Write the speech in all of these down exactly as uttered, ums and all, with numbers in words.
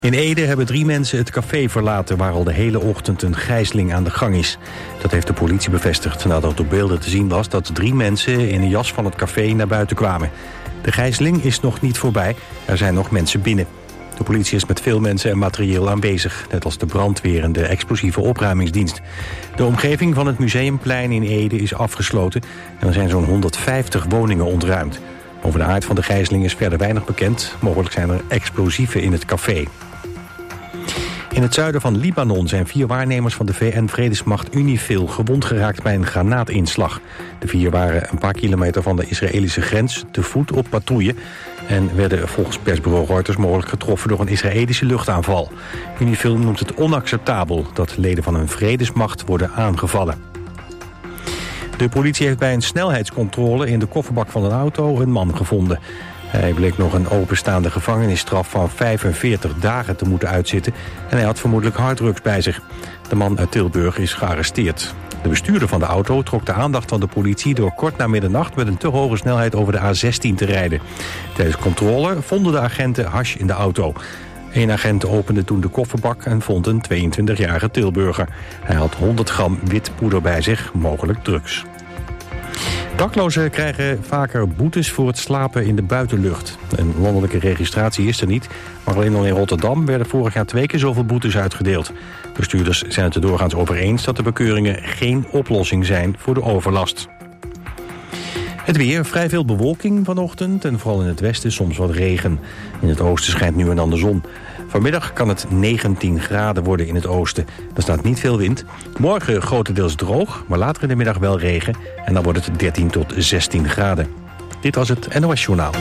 In Ede hebben drie mensen het café verlaten waar al de hele ochtend een gijzeling aan de gang is. Dat heeft de politie bevestigd nadat op beelden te zien was dat drie mensen in een jas van het café naar buiten kwamen. De gijzeling is nog niet voorbij, er zijn nog mensen binnen. De politie is met veel mensen en materieel aanwezig, net als de brandweer en de explosieve opruimingsdienst. De omgeving van het Museumplein in Ede is afgesloten en er zijn zo'n honderdvijftig woningen ontruimd. Over de aard van de gijzeling is verder weinig bekend. Mogelijk zijn er explosieven in het café. In het zuiden van Libanon zijn vier waarnemers van de V N-vredesmacht UNIFIL gewond geraakt bij een granaatinslag. De vier waren een paar kilometer van de Israëlische grens te voet op patrouille en werden volgens persbureau Reuters mogelijk getroffen door een Israëlische luchtaanval. UNIFIL noemt het onacceptabel dat leden van een vredesmacht worden aangevallen. De politie heeft bij een snelheidscontrole in de kofferbak van een auto een man gevonden. Hij bleek nog een openstaande gevangenisstraf van vijfenveertig dagen te moeten uitzitten en hij had vermoedelijk harddrugs bij zich. De man uit Tilburg is gearresteerd. De bestuurder van de auto trok de aandacht van de politie door kort na middernacht met een te hoge snelheid over de A zestien te rijden. Tijdens controle vonden de agenten hash in de auto. Een agent opende toen de kofferbak en vond een tweeëntwintigjarige Tilburger. Hij had honderd gram wit poeder bij zich, mogelijk drugs. Daklozen krijgen vaker boetes voor het slapen in de buitenlucht. Een landelijke registratie is er niet, maar alleen al in Rotterdam werden vorig jaar twee keer zoveel boetes uitgedeeld. Bestuurders zijn het er doorgaans over eens dat de bekeuringen geen oplossing zijn voor de overlast. Het weer, vrij veel bewolking vanochtend en vooral in het westen soms wat regen. In het oosten schijnt nu en dan de zon. Vanmiddag kan het negentien graden worden in het oosten. Er staat niet veel wind. Morgen grotendeels droog, maar later in de middag wel regen. En dan wordt het dertien tot zestien graden. Dit was het N O S Journaal.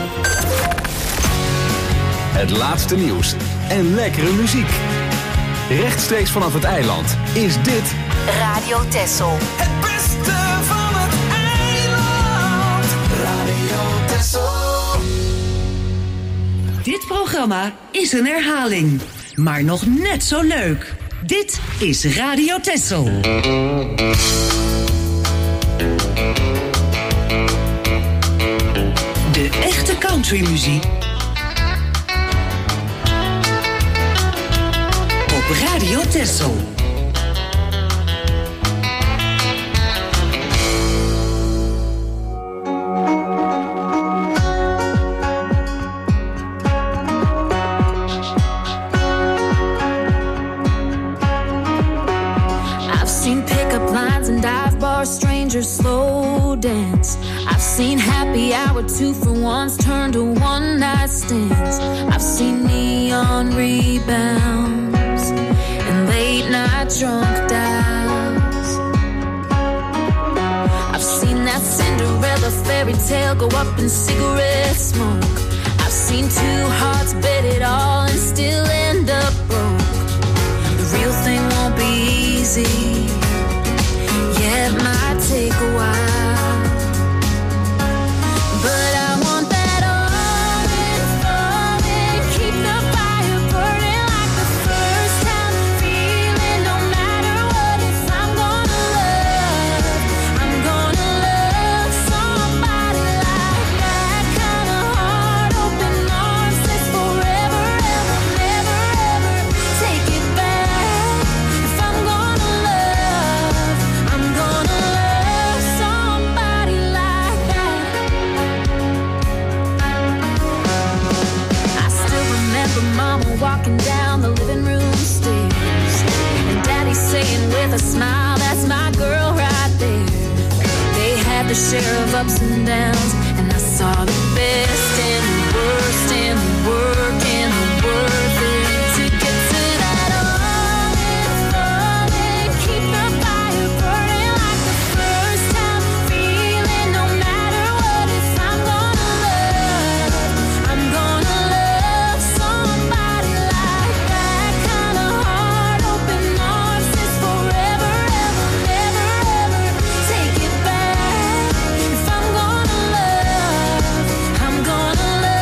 Het laatste nieuws en lekkere muziek. Rechtstreeks vanaf het eiland is dit Radio Texel. Het beste van het eiland. Radio Texel. Dit programma is een herhaling, maar nog net zo leuk. Dit is Radio Texel. De echte countrymuziek op Radio Texel. Strangers slow dance. I've seen happy hour two for once turn to one night stands. I've seen neon rebounds and late night drunk dials. I've seen that Cinderella fairy tale go up in cigarette smoke. I've seen two hearts bet it all and still end up broke. The real thing won't be easy. It might take a while, but I want that all in fun and keep the fire burning like the first time feeling. No matter what, if I'm gonna love, I'm gonna love somebody like that. Kind of heart, open arms, says forever, ever, never, ever take it back. If I'm gonna love, I'm gonna love somebody like that. I still remember Mama walking down the living room stairs and Daddy saying with a smile, that's my girl right there. They had their share of ups and downs, and I saw the best and the worst and the work and the worth it to get to that all in fun and keep the fire burning like the first time feeling. No matter what, if I'm gonna love, I'm gonna love somebody like that. Kind of heart, open arms, says forever, ever, never, ever take it back. If I'm gonna love, I'm gonna love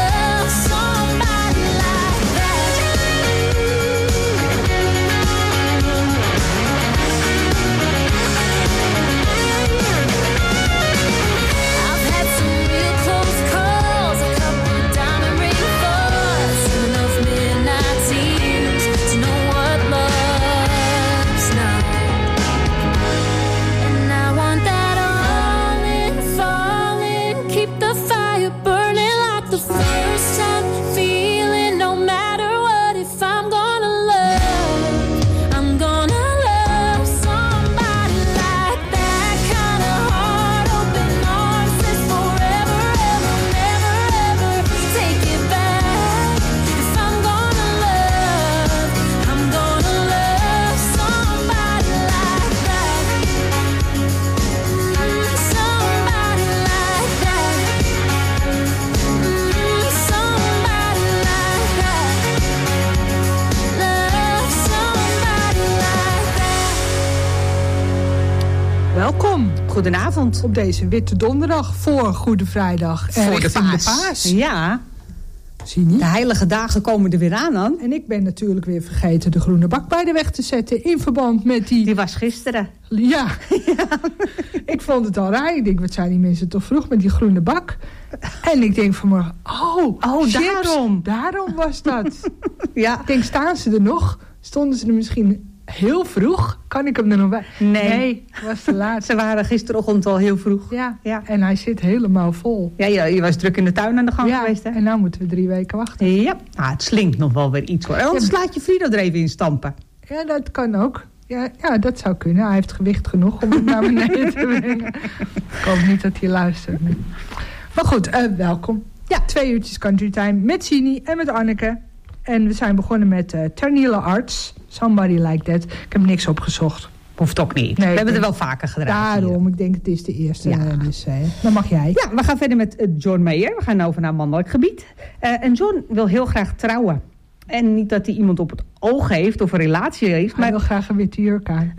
welkom. Goedenavond. Op deze witte donderdag voor Goede Vrijdag. En voor de richting paas. de paas. Ja. Zie je niet? De heilige dagen komen er weer aan dan. En ik ben natuurlijk weer vergeten de groene bak bij de weg te zetten. In verband met die... Die was gisteren. Ja. ja. Ik vond het al raar. Ik denk, wat zijn die mensen toch vroeg met die groene bak? En ik denk vanmorgen, oh, oh chips, daarom. Daarom was dat. Ja. Ik denk, staan ze er nog? Stonden ze er misschien heel vroeg? Kan ik hem er nog bij? Nee. Nee, was te laat. Ze waren gisterochtend al heel vroeg. Ja, ja. En hij zit helemaal vol. Ja, je, je was druk in de tuin aan de gang ja, geweest, hè? En nou moeten we drie weken wachten. Ja, nou, het slinkt nog wel weer iets hoor. En anders laat je Frido er even in stampen. Ja, dat kan ook. Ja, ja, dat zou kunnen. Hij heeft gewicht genoeg om het naar beneden te brengen. Ik hoop niet dat hij luistert. Maar goed, uh, welkom. Ja, twee uurtjes Country Time met Sini en met Anneke. En we zijn begonnen met uh, Ternille Arts. Somebody Like That. Ik heb niks opgezocht. Hoeft ook niet. Nee, we hebben denk, er wel vaker gedraaid. Daarom, hier. ik denk het is de eerste. Ja. Uh, dus uh, dan mag jij. Ja, we gaan verder met uh, John Mayer. We gaan over naar mannelijk gebied. Uh, en John wil heel graag trouwen. En niet dat hij iemand op het oog heeft of een relatie heeft. Hij maar wil graag een witte jurk aan.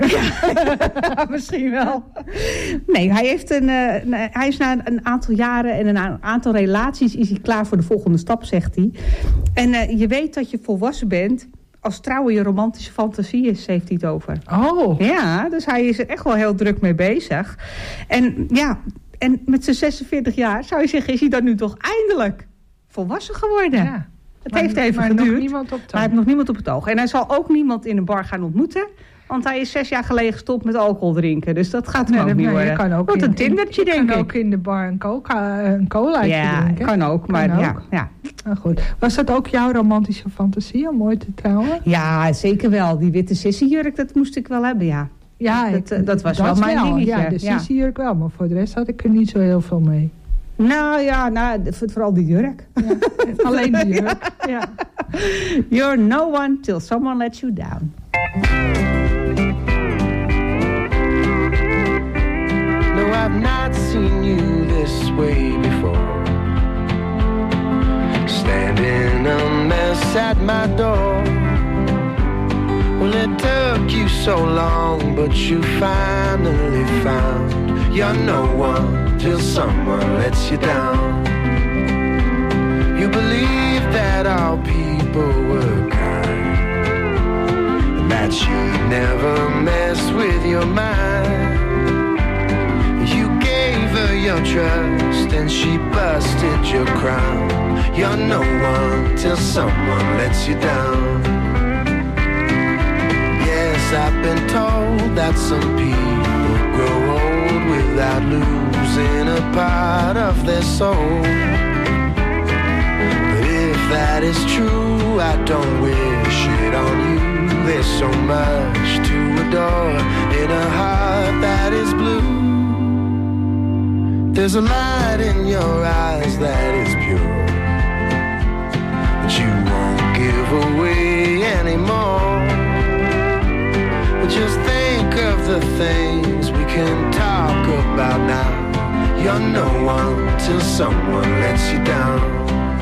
Ja, misschien wel. Nee, hij, heeft een, uh, hij is na een aantal jaren en een aantal relaties is hij klaar voor de volgende stap, zegt hij. En uh, je weet dat je volwassen bent als trouwen je romantische fantasie is, heeft hij het over. Oh. Ja, dus hij is er echt wel heel druk mee bezig. En ja, en met zijn zesenveertig jaar zou je zeggen, is hij dan nu toch eindelijk volwassen geworden? Ja. Het maar, heeft even maar geduurd. Nog niemand op maar hij heeft nog niemand op het oog. En hij zal ook niemand in een bar gaan ontmoeten. Want hij is zes jaar geleden gestopt met alcohol drinken. Dus dat gaat hem nee, ook niet nee, worden. Je kan ook Wat in, een tindertje, je denk kan ik. ook in de bar een cola, een cola ja, drinken. kan ook. Maar kan ja, ook. ja. Nou goed. Was dat ook jouw romantische fantasie om ooit te trouwen? Ja, zeker wel. Die witte sissejurk, dat moest ik wel hebben, ja. Ja, dat, ik, dat was wel mijn wel. dingetje. Ja, de ja. sissejurk wel. Maar voor de rest had ik er niet zo heel veel mee. Nou ja, nou, vooral die jurk. Ja, alleen die jurk. Ja. You're no one till someone lets you down. No, I've not seen you this way before. Standing a mess at my door. Well, it took you so long, but you finally found you're no one till someone lets you down. You believe that all people were kind, and that she'd never mess with your mind. You gave her your trust and she busted your crown. You're no one till someone lets you down. Yes, I've been told that some people grow old without losing a part of their soul. But if that is true, I don't wish it on you. There's so much to adore in a heart that is blue. There's a light in your eyes that is pure, but you won't give away anymore. But just think of the things we can talk about now. You're no one till someone lets you down.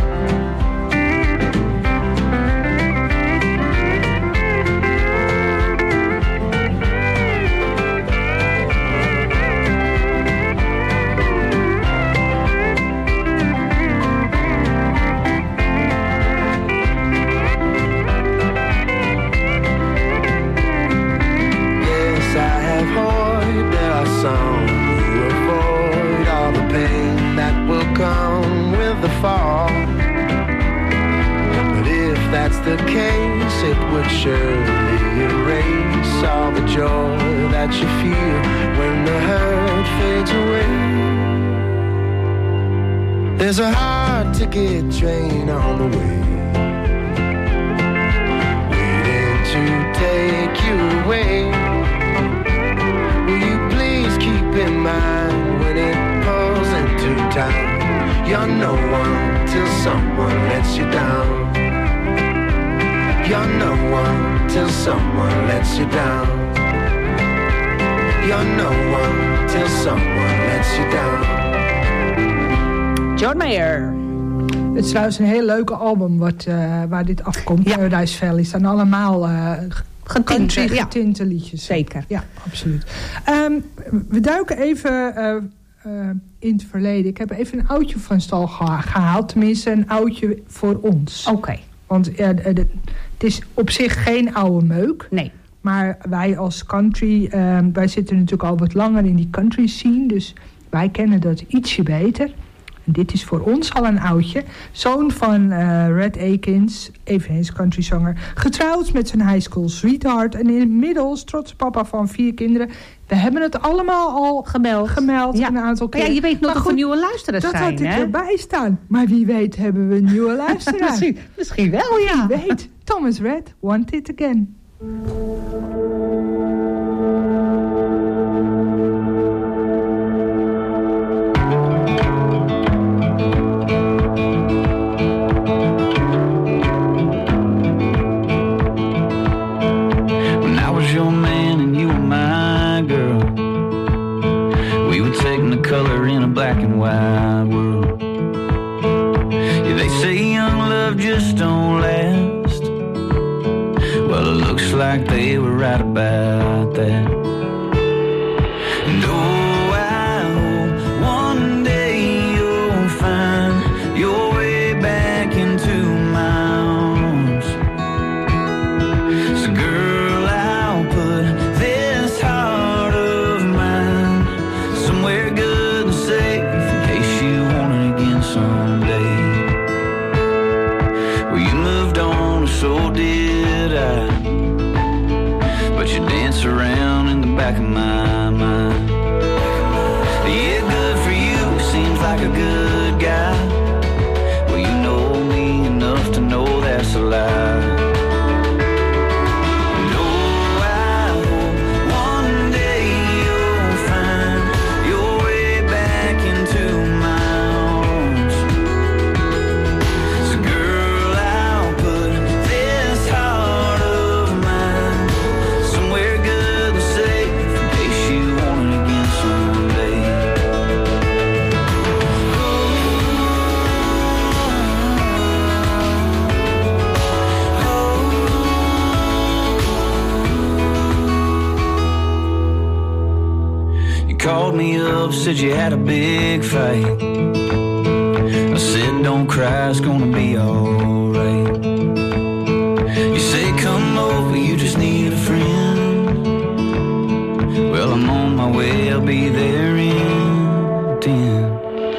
Fall. But if that's the case, it would surely erase all the joy that you feel when the hurt fades away. There's a hard-to-get train on the way, waiting to take you away. Will you please keep in mind when it pulls into time? You're no one till someone lets you down. You're no one till someone lets you down. You're no one till someone lets you down. John Mayer. Het is trouwens een heel leuke album wat, uh, waar dit afkomt. Ja. Paradise Valley. Staan allemaal uh, Getinte, country ja. getinte liedjes. Zeker. Ja, absoluut. Um, we duiken even uh, uh, in het verleden. Ik heb even een oudje van stal geha- gehaald. Tenminste, een oudje voor ons. Oké. Okay. Want uh, de, de, het is op zich geen oude meuk. Nee. Maar wij als country, uh, wij zitten natuurlijk al wat langer in die country scene. Dus wij kennen dat ietsje beter. En dit is voor ons al een oudje. Zoon van uh, Red Akins, eveneens countryzanger. Getrouwd met zijn high school sweetheart. En inmiddels trotse papa van vier kinderen. We hebben het allemaal al gemeld, gemeld ja. een aantal keer. Ja, je weet nog dat er nieuwe luisteraars dat zijn. Dat had hè? ik erbij staan. Maar wie weet hebben we een nieuwe luisteraar. misschien, misschien wel, ja. Wie weet. Thomas Red, Want It Again. Black and white world. Yeah, they say young love just don't last. Well, it looks like they were right about that. And oh, I hope one day you'll find your way back into my arms. So girl, I'll put this heart of mine somewhere good. So did I, but you dance around in the back of my mind. Yeah, good for you, seems like a good guy. Well, you know me enough to know that's a lie. Called me up, said you had a big fight. I said don't cry, it's gonna be alright. You say come over, you just need a friend. Well, I'm on my way, I'll be there in ten.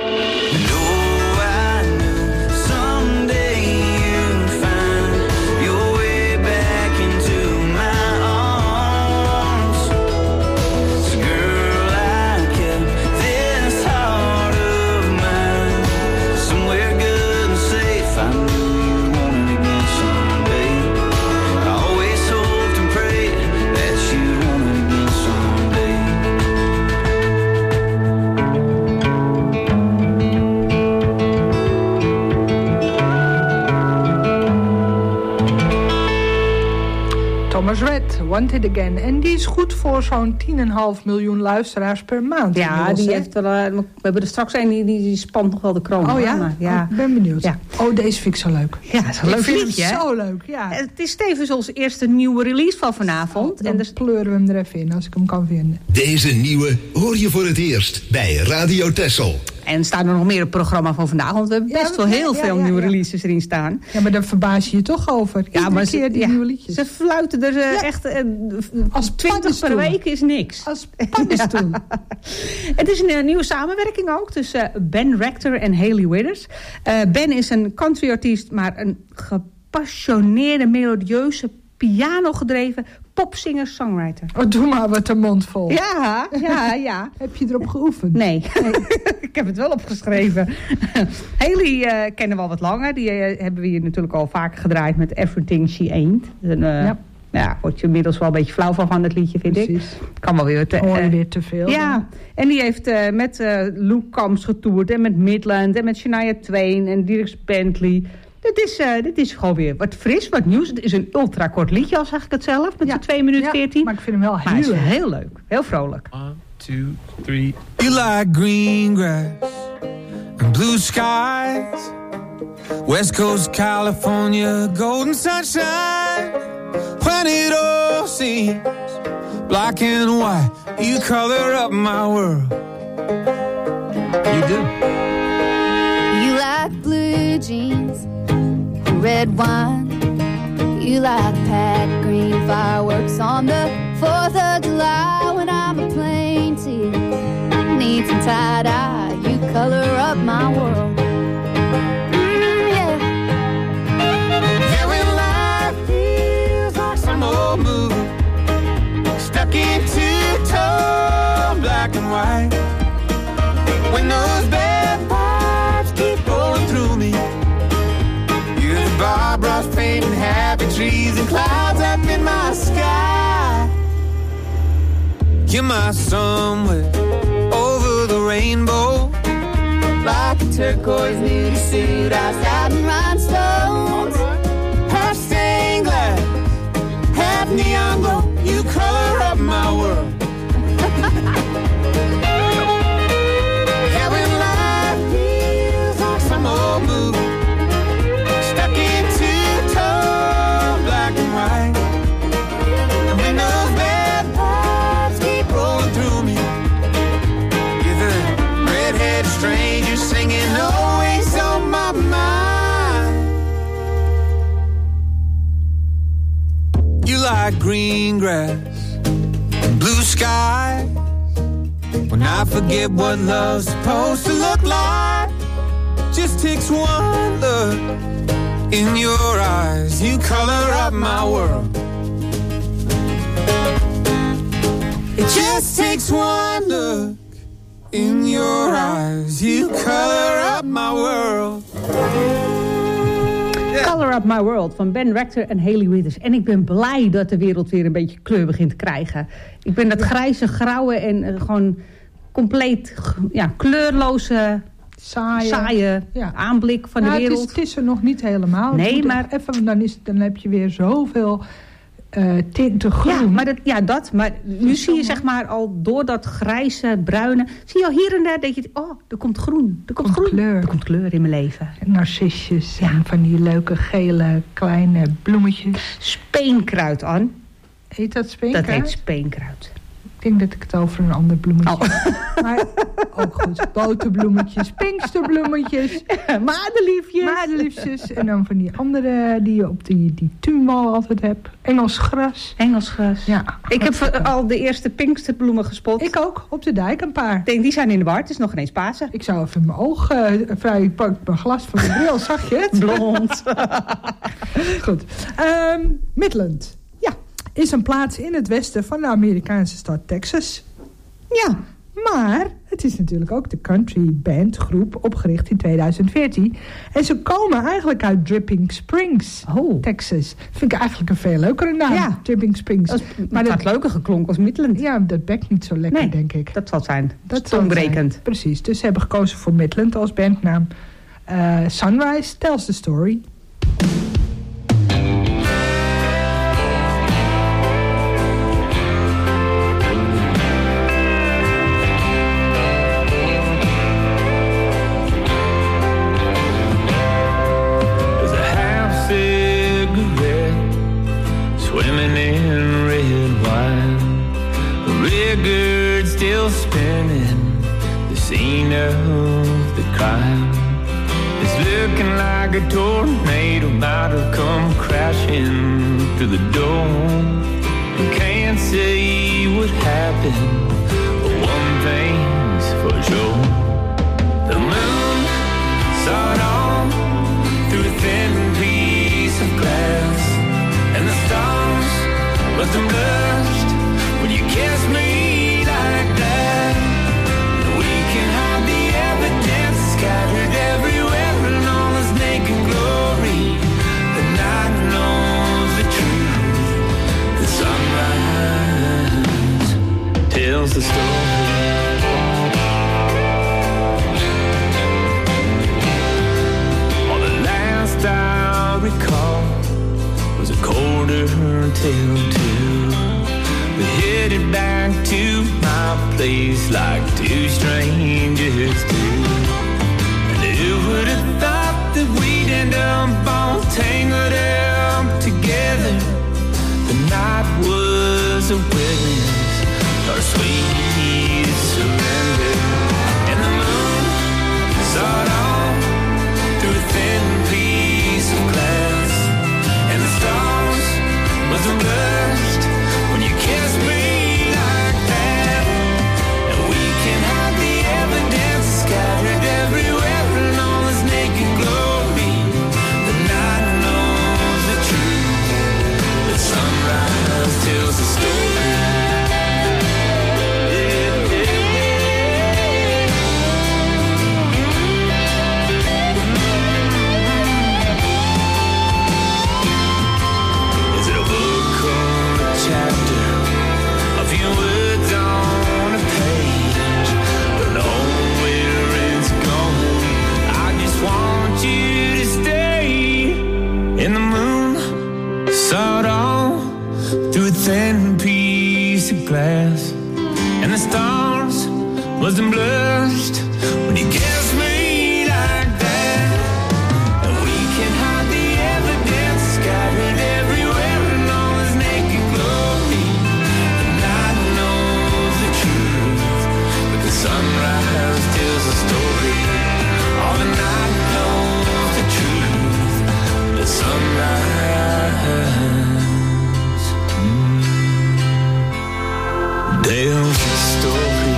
Thomas Red, Want It Again. En die is goed voor zo'n tien komma vijf miljoen luisteraars per maand. Ja, die heeft wel, uh, we hebben er straks een, die, die spant nog wel de kroon. Oh ja? Maar, ja. Oh, ik ben benieuwd. Ja. Oh, deze vind ik zo leuk. Ja, dat is een leuk liedje. Zo leuk, ja. Het is tevens onze eerste nieuwe release van vanavond. Oh, dan en dus pleuren we hem er even in, als ik hem kan vinden. Deze nieuwe hoor je voor het eerst bij Radio Texel. En staan er nog meer op het programma van vandaag. Want we hebben best ja, wel heel ja, veel ja, nieuwe ja. releases erin staan. Ja, maar daar verbaas je je toch over. Iedere ja, maar keer ze, die ja, nieuwe liedjes. Ze fluiten er ja. echt... Uh, als twintig per week is niks. Als paddenstoel. Het is een uh, nieuwe samenwerking ook tussen uh, Ben Rector en Hayley Withers. Uh, Ben is een countryartiest, maar een gepassioneerde, melodieuze, piano-gedreven popsinger-songwriter. Oh, doe maar wat de mond vol. Ja, ja, ja. Heb je erop geoefend? Nee, nee. Ik heb het wel opgeschreven. Hayley uh, kennen we al wat langer. Die uh, hebben we hier natuurlijk al vaker gedraaid met Everything She Ain't. Een, uh, ja. Ja, word je inmiddels wel een beetje flauw van van het liedje, vind Precies. ik. Kan wel weer te, Hoor je uh, weer te veel. Ja, dan. En die heeft uh, met uh, Luke Combs getoerd en met Midland en met Shania Twain en Dierks Bentley. Dit is, uh, dit is gewoon weer wat fris, wat nieuws. Het is een ultra kort liedje, al zeg ik het zelf, met ja. z'n twee minuten veertien. Ja, maar ik vind hem wel heel, maar heel, heel leuk. Heel vrolijk. One, two, three. You like green grass and blue skies, West Coast California, golden sunshine, when it all seems black and white. You color up my world. You do. You like blue jeans, red wine. You like packed green fireworks on the fourth of July. When I'm a plain tee, needs some tie-dye. You color up my world. Mm, yeah. Yeah, when life feels like some old movie, stuck in two-tone black and white. When those bad vibes keep rolling through me, you're the Bob Ross painting happy trees and clouds up in my sky. You're my somewhere over the rainbow, like a turquoise nudie suit outside in rhinestones. Half stained glass, half neon glow. You color up my world. Yeah, when life feels like some old movie, stuck in two-tone black and white. And when those bad vibes keep rolling through me, you're the red-headed stranger singing always on my mind. You like green grass, blue sky. When I forget what love's supposed to look like, just takes one look in your eyes. You color up my world. It just takes one look in your eyes. You color up my world. Color Up My World van Ben Rector en Hayley Withers. En ik ben blij dat de wereld weer een beetje kleur begint te krijgen. Ik ben dat grijze, grauwe en uh, gewoon compleet ja, kleurloze, Saaie, saaie ja. aanblik van nou, de wereld. Het is, het is er nog niet helemaal. Nee, maar even, dan, is, dan heb je weer zoveel uh, tinten groen. Ja, maar dat, ja, dat. Maar nu zie je zeg maar al door dat grijze, bruine, zie je al hier en daar denk je, oh, er komt groen. Er komt, komt groen. kleur. Er komt kleur in mijn leven. Narcisjes Ja. en van die leuke gele kleine bloemetjes. Speenkruid, Ann. Heet dat speenkruid? Dat heet speenkruid. Ik denk dat ik het over een ander bloemetje Oh. heb. Maar ook goed. Boterbloemetjes, pinksterbloemetjes, Madeliefjes. madeliefjes. En dan van die andere die je op die, die tuinwal altijd hebt. Engels gras. Engels gras. Ja. Ik heb uh, al de eerste pinksterbloemen gespot. Ik ook, op de dijk een paar. Ik denk, die zijn in de war. Het is nog ineens Pasen. Ik zou even mijn oog uh, vrij... Ik pak mijn glas van mijn bril, zag je het? Blond. Goed. Um, Midland. Ja. Is een plaats in het westen van de Amerikaanse stad Texas. Ja. Maar het is natuurlijk ook de country band groep opgericht in tweeduizend veertien. En ze komen eigenlijk uit Dripping Springs, Oh. Texas. Vind ik eigenlijk een veel leukere naam. Ja. Dripping Springs. Dat is, maar dat had leuker geklonken als Midland. Ja, dat bekt niet zo lekker, Nee, denk ik. dat zal zijn. Dat zal het Toonbrekend. zijn. Precies, dus ze hebben gekozen voor Midland als bandnaam. Uh, Sunrise tells the story. Swimming in red wine, the record still spinning, the scene of the crime. It's looking like a tornado might have come crashing through the door. You can't say what happened, but one thing's for sure. The moon saw it all through a thin piece of glass, and the stars must have blushed when you kissed me like that. We can hide the evidence scattered everywhere in all its naked glory. The night knows the truth. The sunrise tells the story. All the last I recall was a quarter till two. We headed back to my place like two strangers do. And who would have thought that we'd end up all tangled up together? The night was was a witness or sweet surrender. And the moon saw it all through a thin piece of glass, and the stars was a burst when you kissed me like that. And we can hide the evidence scattered everywhere in all this naked glory. The night knows the truth, but sunrise tells the story. Saw it all through a thin piece of glass, and the stars wasn't blushed when you kissed me like that. And we can hide the evidence scattered everywhere in all this naked glory. The night knows the truth, but the sunrise tells the story. All the night knows the truth, the sunrise. Tells the story.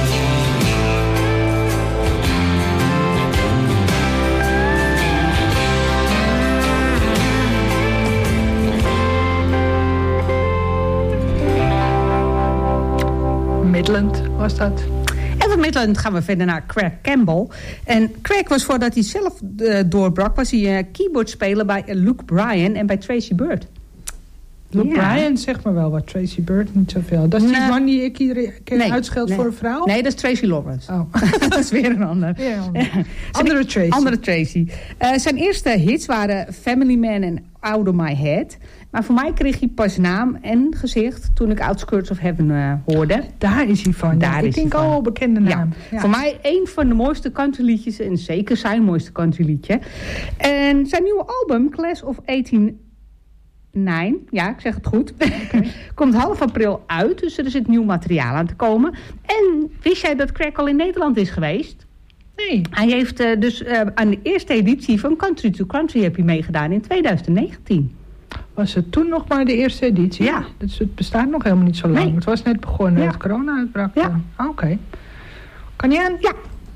Midland was dat. En van Midland gaan we verder naar Craig Campbell. En Craig was voordat hij zelf uh, doorbrak, was hij uh, keyboardspeler bij uh, Luke Bryan en bij Tracy Byrd. Luke Ja. Bryan zegt maar wel wat, Tracy Byrd niet zoveel. Dat is die Nee. man die ik iedere keer Nee, uitscheld nee. voor een vrouw? Nee, dat is Tracy Lawrence. Oh. Dat is weer een ander. Ja, ander. Andere Tracy. Andere Tracy. Uh, zijn eerste hits waren Family Man en Out of My Head. Maar voor mij kreeg hij pas naam en gezicht toen ik Outskirts of Heaven uh, hoorde. Daar is hij van. Daar ja. is Ik denk hij van. al bekende naam. Ja. Ja. Voor mij een van de mooiste countryliedjes en zeker zijn mooiste countryliedje. En zijn nieuwe album, Class of achttien negen, ja, ik zeg het goed, okay. Komt half april uit, dus er is het nieuw materiaal aan te komen. En wist jij dat Craig al in Nederland is geweest? Nee. Hij heeft uh, dus uh, aan de eerste editie van Country to Country heb hij meegedaan in twintig negentien. Was het toen nog maar de eerste editie? Ja. Dus het bestaat nog helemaal niet zo lang. Nee. Het was net begonnen, Ja. het corona-uitbraak. Ja. Ah, oké. Okay. Kan je aan? Ja.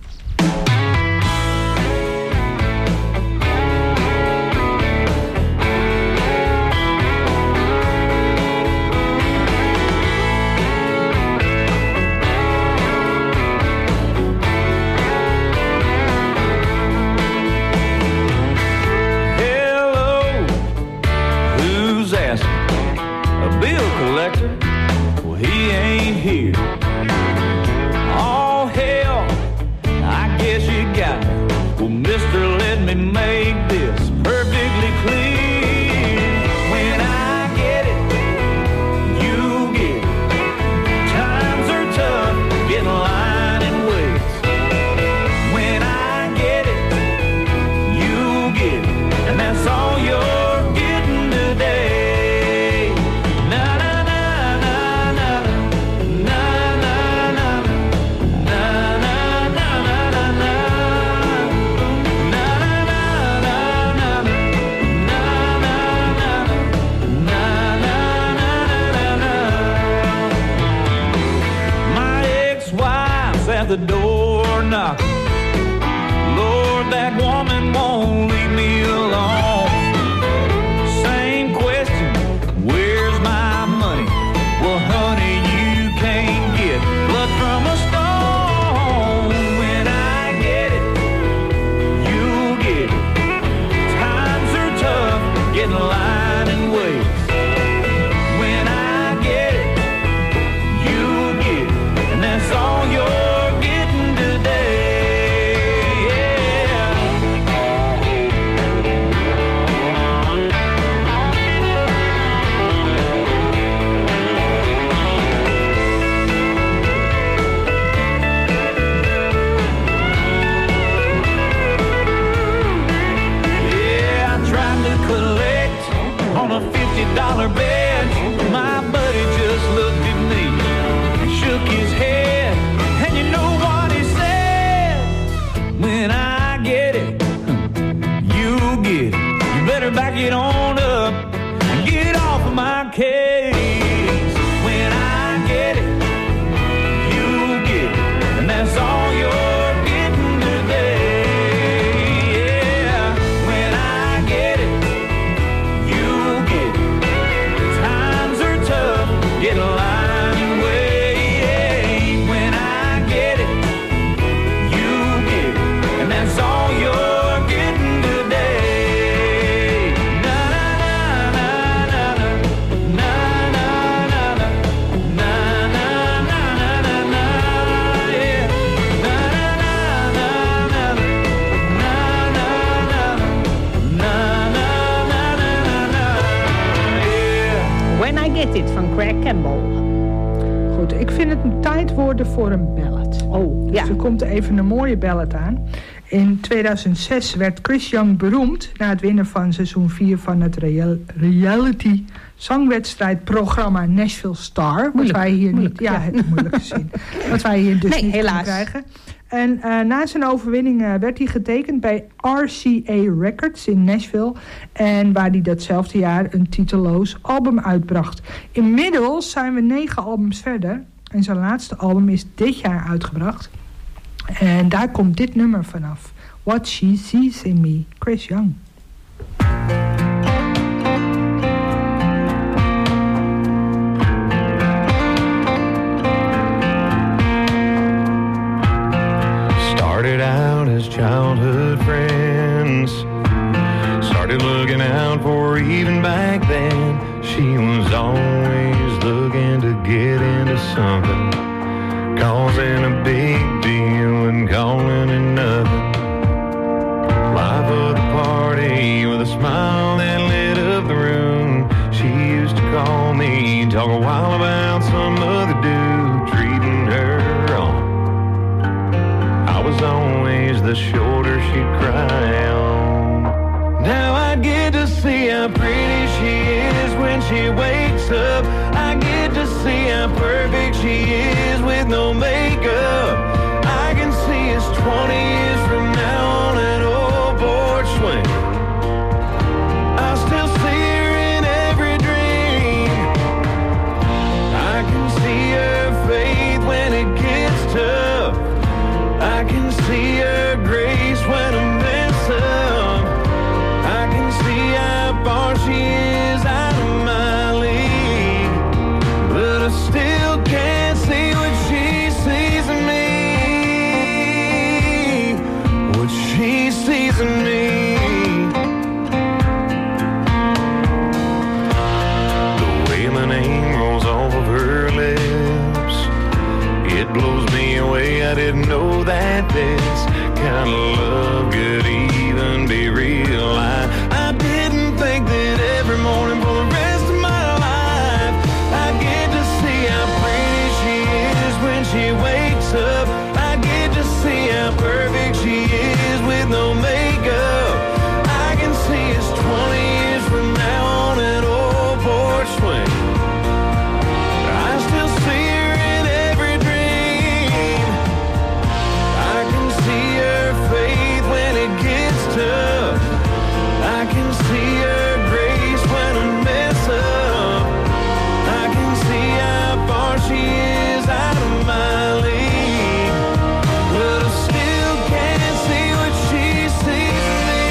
A bill collector, well, he ain't here. Oh, hell, I guess you got me. Well, mister, let me make this perfectly clear. When I get it, you get it. Times are tough, get in line and wait. When I get it, you get it. And that's all you're getting today. At the door knocking, Lord, that woman won't leave me alone. Same question, where's my money? Well, honey, you can't get blood from a stone. When I get it, you'll get it. Times are tough, get in line and wait. When I get it, you'll get it. And that's all you're getting get line way. When I get it, you get it, and that's all you're getting today. Na na na na na na na na na na na na na na yeah. Na na na na na na na na na na na yeah. When I Get It van Craig Campbell. Goed, ik vind het tijd worden voor een ballad. Oh, dus ja. er komt even een mooie ballad aan. In tweeduizend zes werd Chris Young beroemd na het winnen van seizoen vier van het real, reality zangwedstrijdprogramma Nashville Star. Wat wij hier moeilijk, niet, ja, ja. het moeilijke zin. Wat wij hier dus Nee, niet helaas. kunnen krijgen. En uh, na zijn overwinning uh, werd hij getekend bij R C A Records in Nashville. En waar hij datzelfde jaar een titeloos album uitbracht. Inmiddels zijn we negen albums verder. En zijn laatste album is dit jaar uitgebracht. En daar komt dit nummer vanaf. What She Sees in Me, Chris Young. Started out as childhood friends. Started looking out for her even back then. She was always looking to get into something, causing a big deal and calling it nothing. Life of the party with a smile that lit up the room. She used to call me, talk a while about some other dude treating her wrong. I was always the shoulder she'd cry on. Now I get to see how pretty she is when she wakes up. I get to see how perfect she is with no makeup. I can see us twenty years from now on an old porch swing. I still see her in every dream. I can see her faith when it gets tough. I can see her grace when I mess up. I can see how far she is out of my league, but I still can't see what she sees in me. What she sees in me. The way my name rolls off of her lips, it blows me away. I didn't know that this kind of love could even be real. I, I didn't think that every morning for the rest of my life I get to see how pretty she is when she wakes up. I get to see how perfect she is with no makeup. I can see us twenty years from now on an old porch swing. I still see her in every dream. I can see her faith when it gets tough. I can see her grace when I mess up. I can see how far she is out of my league, but I still can't see what she sees in me.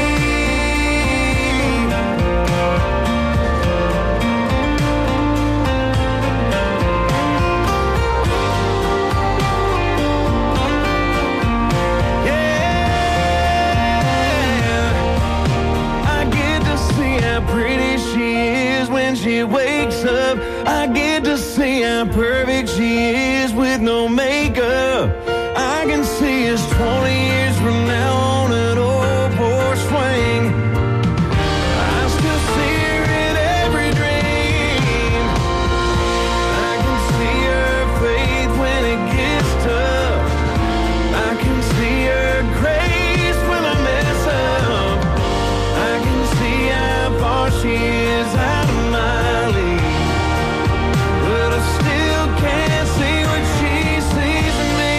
I get to see how pretty she is when she wakes up. I get to see how perfect she is with no makeup. I can see us twenty years from now on an old porch swing. I still see her in every dream. I can see her faith when it gets tough. I can see her grace when I mess up. I can see how far she is out of my league, but I still can't see what she sees in me.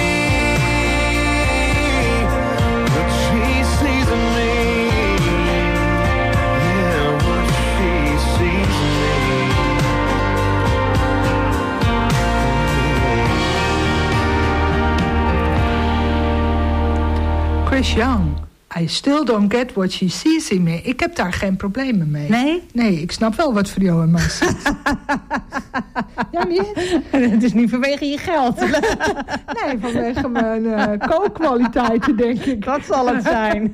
What she sees in me. Yeah, what she sees in me. Chris Young. I still don't get what she sees in me. Ik heb daar geen problemen mee. Nee? Nee, ik snap wel wat voor jou en mij zit. je? Het is niet vanwege je geld. Nee, vanwege mijn uh, kookkwaliteiten, denk ik. Dat zal het zijn.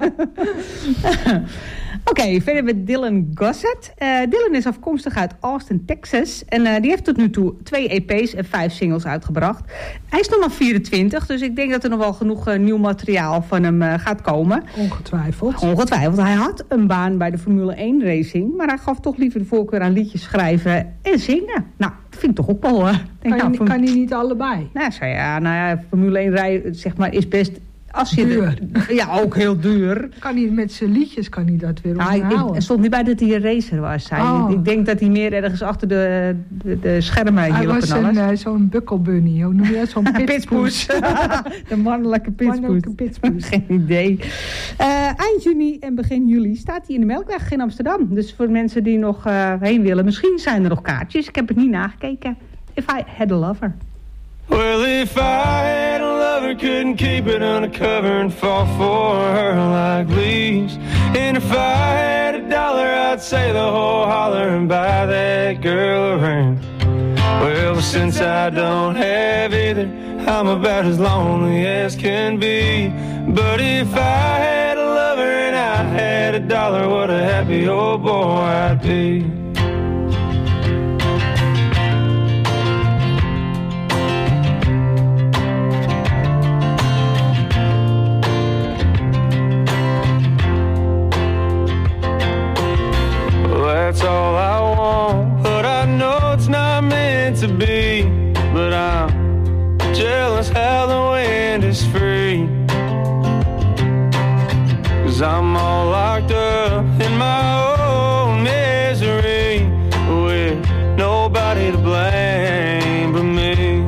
Oké, okay, verder met Dylan Gossett. Uh, Dylan is afkomstig uit Austin, Texas. En uh, die heeft tot nu toe twee E P's en vijf singles uitgebracht. Hij is nog maar vierentwintig, dus ik denk dat er nog wel genoeg uh, nieuw materiaal van hem uh, gaat komen. Ongetwijfeld. Ongetwijfeld. Hij had een baan bij de Formule één Racing, maar hij gaf toch liever de voorkeur aan liedjes schrijven en zingen. Nou, dat vind ik toch ook wel... Uh, denk, kan, je, nou, kan hij niet allebei? Nou, zo ja, nou ja, Formule één rijden, zeg maar, is best... Als je duur. De, ja, ook heel duur. Kan hij met zijn liedjes kan hij dat weer nou, onderhouden? Er stond niet bij dat hij een racer was. Hij, oh. Ik denk dat hij meer ergens achter de, de, de schermen hielp. Hij was een, uh, zo'n buckelbunny. Hoe noem je dat? Zo'n pitspoes. De mannelijke pitspoes. Geen idee. Uh, eind juni en begin juli staat hij in de Melkweg in Amsterdam. Dus voor mensen die nog uh, heen willen. Misschien zijn er nog kaartjes. Ik heb het niet nagekeken. If I Had a Lover. Well, if I had a lover, couldn't keep it undercover and fall for her like leaves. And if I had a dollar, I'd say the whole holler and buy that girl a ring. Well, since I don't have either, I'm about as lonely as can be. But if I had a lover and I had a dollar, what a happy old boy I'd be. That's all I want, but I know it's not meant to be. But I'm jealous how the wind is free. 'Cause I'm all locked up in my own misery, with nobody to blame but me.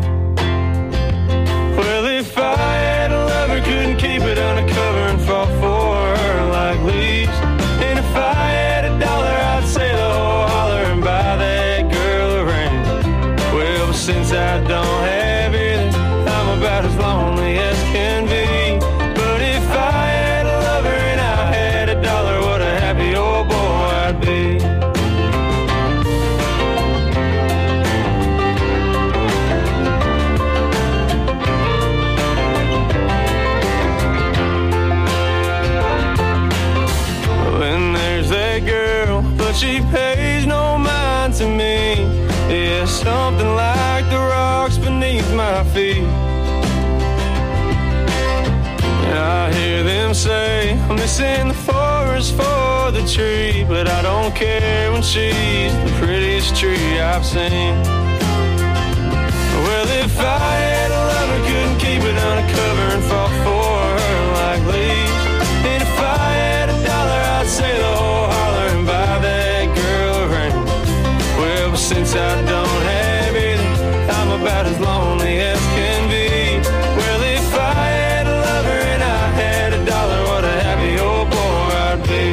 Well, if I had a lover, couldn't keep it undercover and fall for her like leaves. And if I had a dollar, I'd say the whole holler and buy that girl a ring. Well, but since I don't have it, I'm about as lonely as can be. But if I had a lover and I had a dollar, what a happy old boy I'd be. She pays no mind to me. Yeah, something like the rocks beneath my feet. And I hear them say I'm missing the forest for the tree, but I don't care when she's the prettiest tree I've seen. Well, if I had a lover, couldn't keep it undercover and fall for her like leaves. And if I had a dollar, I'd say the whole holler and buy that girl a ring. Well, but since I don't have it, I'm about as lonely as can be. Well, if I had a lover and I had a dollar, what a happy old boy I'd be.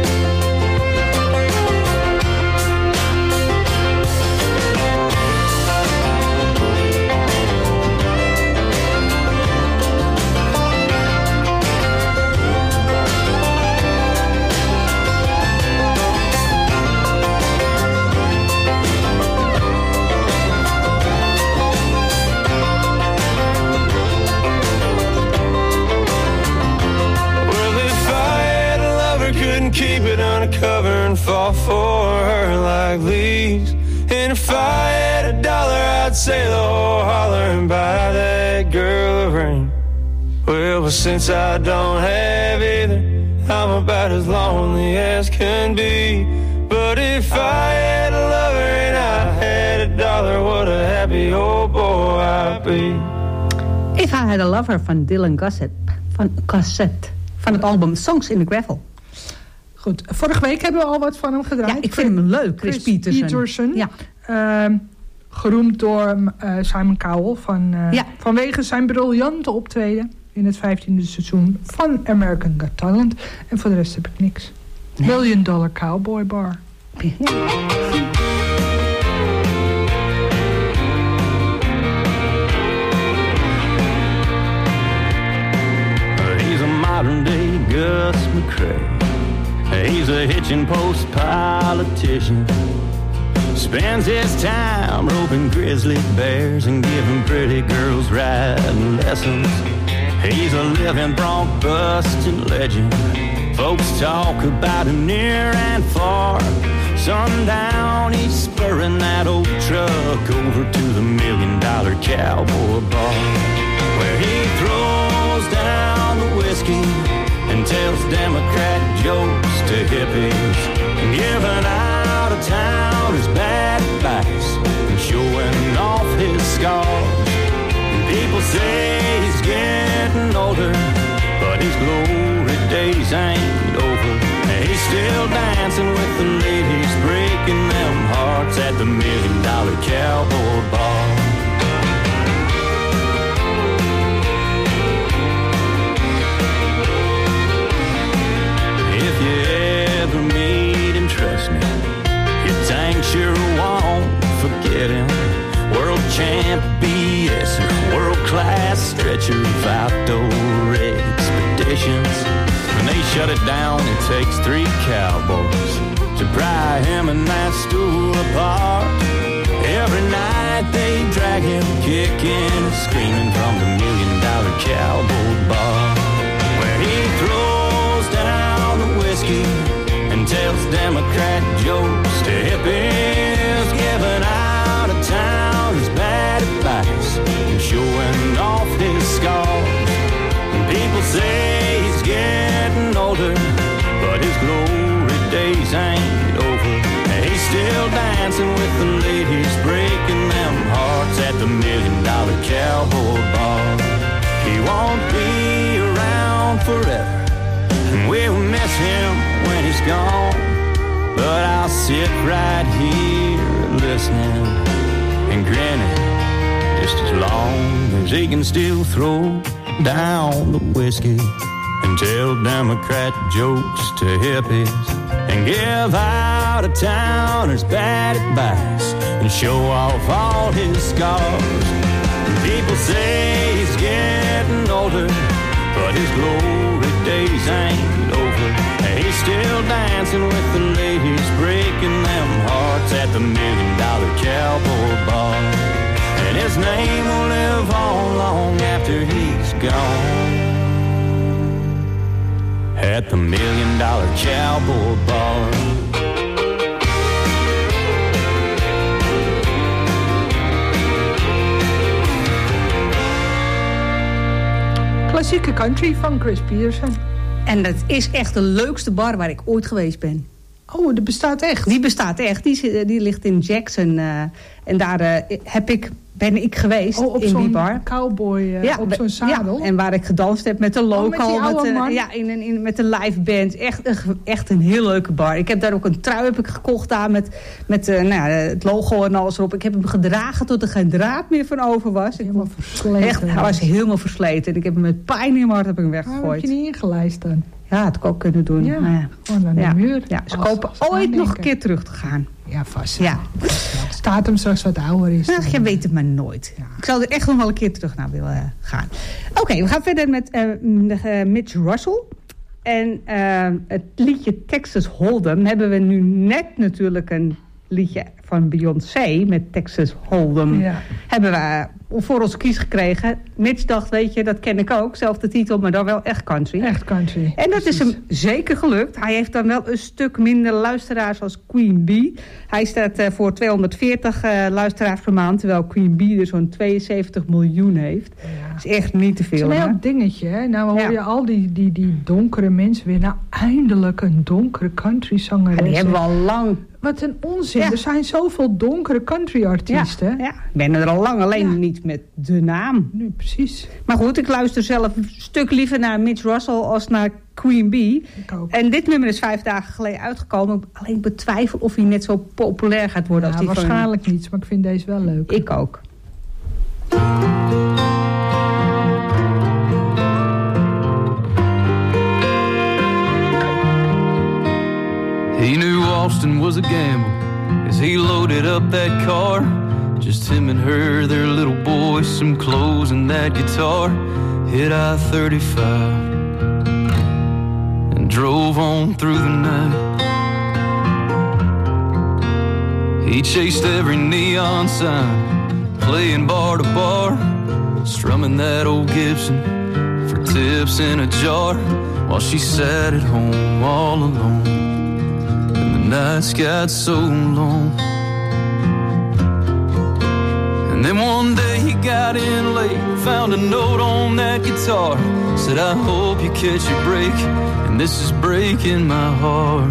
Keep it undercover and fall for her like leaves. And if I had a dollar, I'd say the whole holler and buy that girl a ring. Well, but since I don't have either, I'm about as lonely as can be. But if I had a lover and I had a dollar, what a happy old boy I'd be. If I Had a Lover van Dylan Gossett, van Gossett, van het album Songs in the Gravel. Goed, vorige week hebben we al wat van hem gedraaid. Ja, ik vind hem leuk, Chris, Chris Peterson. Peterson. Ja. Uh, geroemd door uh, Simon Cowell. Van, uh, ja. Vanwege zijn briljante optreden in het vijftiende seizoen van American Got Talent. En voor de rest heb ik niks. Nee. Million Dollar Cowboy Bar. Ja. He's a modern day Gus McCrae. He's a hitching post politician, spends his time roping grizzly bears and giving pretty girls riding lessons. He's a living bronc-busting legend. Folks talk about him near and far. Sundown, he's spurring that old truck over to the Million Dollar Cowboy Bar, where he throws down the whiskey and tells Democrat jokes to hippies, giving out of towners bad advice and showing off his scars. People say he's getting older, but his glory days ain't over. He's still dancing with the ladies, breaking them hearts at the Million Dollar Cowboy Bar. If you ever meet him, trust me, you dang sure won't forget him. World champ B S, world-class stretcher of outdoor expeditions. When they shut it down, it takes three cowboys to pry him and that stool apart. Every night they drag him kicking and screaming from the Million Dollar Cowboy Bar, where he throws down the whiskey and tells Democrat jokes to hippies, giving out of town his bad advice and showing off his scars. And people say he's getting older, but his glory days ain't over. He's still dancing with the ladies, breaking them hearts at the Million Dollar Cowboy Bar. He won't be around forever, and we'll miss him when he's gone, but I'll sit right here listening and grinning just as long as he can still throw down the whiskey and tell Democrat jokes to hippies and give out of towners bad advice and show off all his scars. And people say he's getting older, but his glory days ain't over. He's still dancing with the ladies, breaking them hearts at the Million Dollar Cowboy Bar. And his name will live on long after he's gone, at the Million Dollar Cowboy Bar. Klassieke country van Chris Peterson. En dat is echt de leukste bar waar ik ooit geweest ben. Oh, dat bestaat echt? Die bestaat echt. Die, die ligt in Jackson. Uh, en daar uh, heb ik, ben ik geweest oh, op in die bar. Cowboy, uh, ja, op zo'n zadel? Ja, en waar ik gedanst heb met de local. Oh, met die met man. een, ja, in, in, in, met een live band. Echt, echt een heel leuke bar. Ik heb daar ook een trui heb ik gekocht daar met, met uh, nou, het logo en alles erop. Ik heb hem gedragen tot er geen draad meer van over was. Helemaal versleten. Echt, hij was helemaal versleten. Ik heb hem met pijn in mijn hart heb ik hem weggegooid. Waarom heb je niet ingelijst dan? Ja, had ik ook kunnen doen. Ja, maar ja. gewoon aan de ja. muur. Ja, ze als, kopen als ooit aandenken. nog een keer terug te gaan. Ja, vast. Ja. Ja. Staat hem straks wat ouder is. Ach, je weet het maar nooit. Ja. Ik zou er echt nog wel een keer terug naar willen uh, gaan. Oké, okay, we gaan verder met uh, uh, Mitch Russell. En uh, het liedje Texas Hold'em hebben we nu net natuurlijk een liedje van Beyoncé met Texas Hold'em. Ja. Hebben we voor ons kies gekregen. Mitch dacht, weet je, dat ken ik ook. Zelfde titel, maar dan wel echt country. Echt country. En dat Precies. is hem zeker gelukt. Hij heeft dan wel een stuk minder luisteraars als Queen Bee. Hij staat uh, voor tweehonderdveertig uh, luisteraars per maand. Terwijl Queen Bee er zo'n tweeënzeventig miljoen heeft. Ja. Dat is echt niet te veel. Het is een heel dingetje, hè? Nou hoor ja. je al die, die, die donkere mensen weer. Nou, eindelijk een donkere country zangeres. Ja, die hebben we al lang. Wat een onzin. Ja. Er zijn zoveel donkere country-artiesten. Ja, ja. Ik ben er al lang, alleen ja. niet met de naam. Nee, precies. Maar goed, ik luister zelf een stuk liever naar Mitch Russell als naar Queen Bee. En dit nummer is vijf dagen geleden uitgekomen. Alleen betwijfel of hij net zo populair gaat worden. Ja, als die waarschijnlijk van... niet, maar ik vind deze wel leuk. Ik ook. He knew Austin was a gamble as he loaded up that car. Just him and her, their little boy, some clothes and that guitar. Hit I thirty-five and drove on through the night. He chased every neon sign, playing bar to bar, strumming that old Gibson for tips in a jar, while she sat at home all alone, and the nights got so long. And then one day he got in late, found a note on that guitar, said, I hope you catch your break, and this is breaking my heart.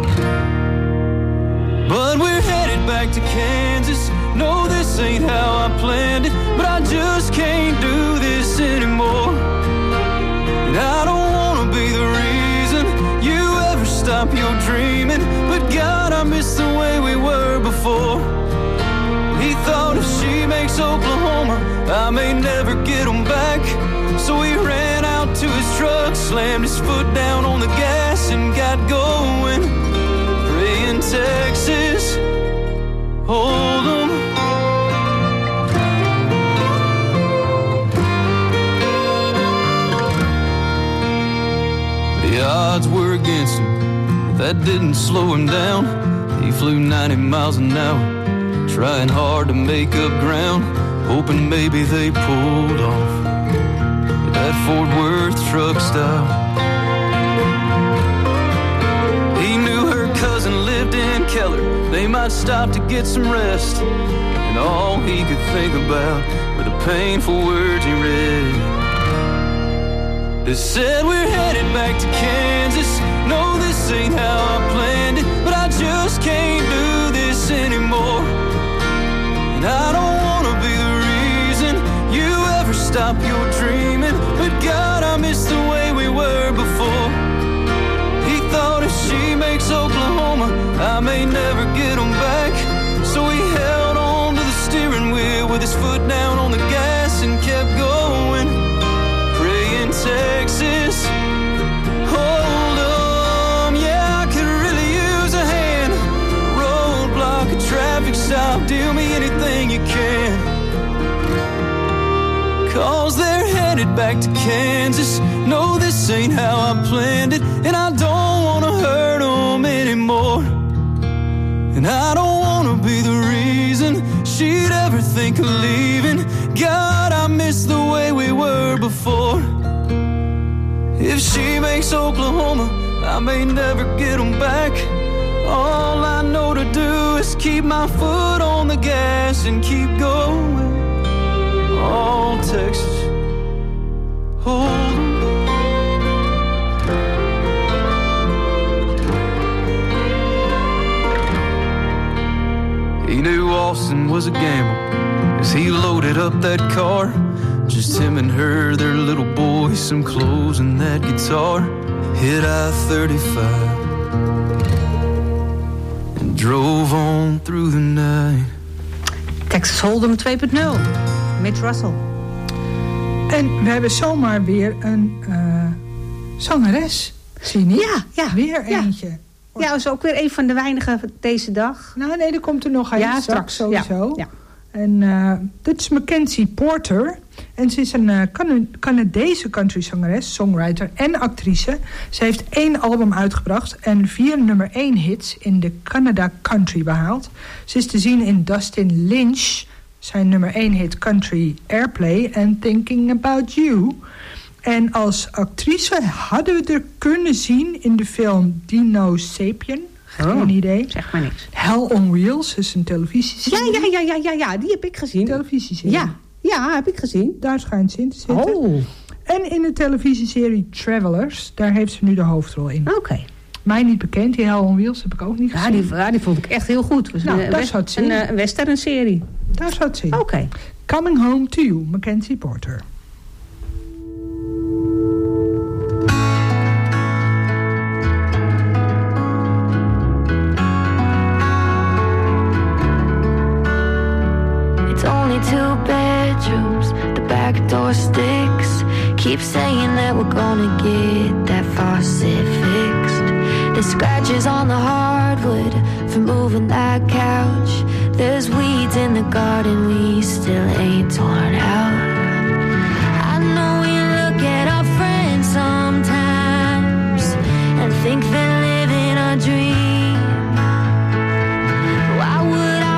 But we're headed back to Kansas. No, this ain't how I planned it, but I just can't do this anymore. And I don't wanna be the reason you ever stop your dreaming, but God, I miss the way we were before. He thought if she makes Oklahoma, I may never get him back. So he ran out to his truck, slammed his foot down on the gas, and got going. Praying Texas, hold 'em. The odds were against him, but that didn't slow him down. He flew ninety miles an hour, trying hard to make up ground, hoping maybe they pulled off at that Fort Worth truck stop. He knew her cousin lived in Keller, they might stop to get some rest, and all he could think about were the painful words he read. They said we're headed back to Kansas. No, this ain't how I planned it, but I just can't do this anymore. And I don't wanna be the reason you ever stop your dreaming, but God, I miss the way we were before. He thought if she makes Oklahoma, I may never get him back. So he held on to the steering wheel with his foot down on the gas and kept going. Praying Texas, hold 'em. Yeah, I could really use a hand. Roadblock, a traffic stop, deal me anything you can. Cause they're headed back to Kansas. No, this ain't how I planned it, and I don't wanna hurt them anymore. And I don't wanna be the reason she'd ever think of leaving. God, I miss the way we were before. If she makes Oklahoma, I may never get them back. All I know to do is keep my foot on the gas and keep going. Oh, Texas, hold 'em. He knew Austin was a gamble as he loaded up that car. Just him and her, their little boy, some clothes and that guitar. Hit I thirty-five and drove on through the night. Texas Hold'em twee punt nul. Mitch Russell. En we hebben zomaar weer een uh, zangeres. Zie je? Ja, ja. Weer ja. eentje. Ja, dat is ook weer een van de weinigen deze dag. Nou nee, er komt er nog een. Ja, straks straks sowieso. Ja, ja. En uh, dit is Mackenzie Porter. En ze is een uh, Can- Canadese countryzangeres, songwriter en actrice. Ze heeft één album uitgebracht en vier nummer één hits in de Canada Country behaald. Ze is te zien in Dustin Lynch, zijn nummer één hit Country Airplay en Thinking About You. En als actrice hadden we er kunnen zien in de film Dino Sapien. Geen oh, idee. Zeg maar niks. Hell on Wheels is een televisieserie. Ja, ja, ja, ja, ja, ja, die heb ik gezien. Televisieserie. Ja, ja, heb ik gezien. Daar schijnt ze in te zitten. Oh. En in de televisieserie Travelers, daar heeft ze nu de hoofdrol in. Oké. Okay. Mij niet bekend, die Hell on Wheels heb ik ook niet gezien. Ja, die, ja, die vond ik echt heel goed. Dus nou, een, daar west, zou het zien. Een, een western serie. Daar zou het zien. Oké. Okay. Coming Home to You, Mackenzie Porter. Two bedrooms, the back door sticks. Keep saying that we're gonna get that faucet fixed. There's scratches on the hardwood from moving that couch. There's weeds in the garden we still ain't torn out. I know we look at our friends sometimes and think they're living a dream. Why would I